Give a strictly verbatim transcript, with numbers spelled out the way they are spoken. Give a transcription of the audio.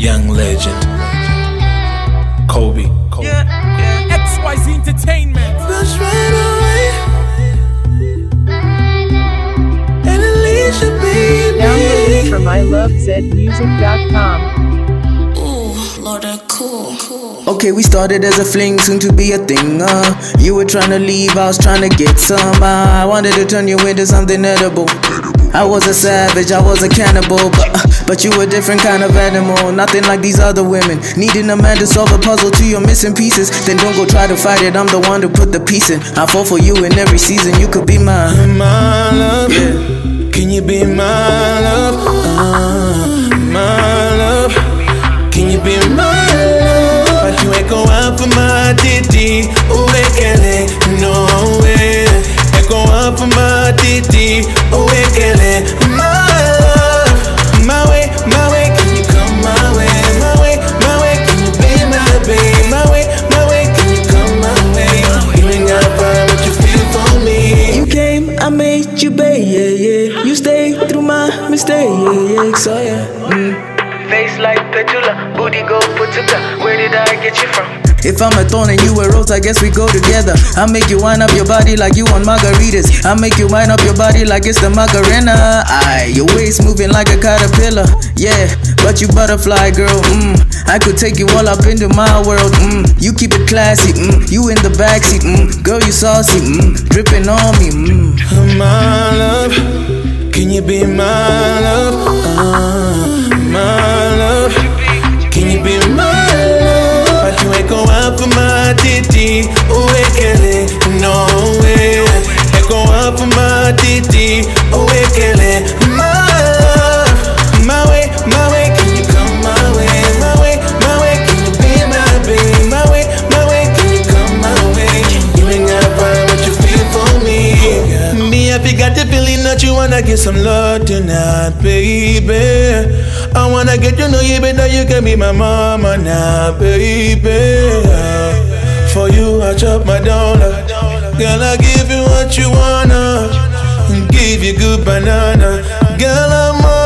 Young legend. Kobe. Kobe. Yeah, yeah. X Y Z Entertainment. Rush right away. And Alicia, baby. Downloaded from I love zed music dot com. Ooh, Lord, they're cool, cool. Okay, we started as a fling, soon to be a thing, uh You were trying to leave, I was trying to get some uh, I wanted to turn you into something edible. I was a savage, I was a cannibal, but, uh, but you a different kind of animal. Nothing like these other women. Needing a man to solve a puzzle to your missing pieces. Then don't go try to fight it, I'm the one to put the piece in. I fall for you in every season, you could be mine. My love, yeah. Can you be my love? Uh, my love. Can you be my love? But you ain't go out for my titi. Oh, I can't, no way. Ain't go out for my titi. Oh, I can't, my love. My way, my way, can you come my way? My way, my way, can you be my babe? My way, my way, can you come my way? You ain't gotta find what you feel for me. You came, I made you babe, yeah, yeah. You stayed through my mistake, yeah, yeah. So yeah, mm. Face like Petula, booty go put to where did I get you from? If I'm a thorn and you a rose, I guess we go together. I make you wind up your body like you on margaritas. I make you wind up your body like it's the Macarena. Aye, your waist moving like a caterpillar. Yeah, but you butterfly, girl. Mm. I could take you all up into my world. Mm. You keep it classy. Mm. You in the backseat. Mm. Girl, you saucy. Mm. Dripping on me. Mm. My love, can you be my love? Uh, my love, can you be my love? But you ain't go out for my titi. Oh, I can't, no way. Ain't go out for my titi. Oh, I can't, my love. My way, my way, can you come my way? My way, my way, can you be my babe? My way, my way, can you come my way? You ain't gotta find what you feel for me. Me, I got the feeling that you wanna get some love tonight, baby. I wanna get to know you better, you can be my mama now, baby. For you, I chop my dollar. Girl, I give you what you wanna, and give you good banana. Girl, I'm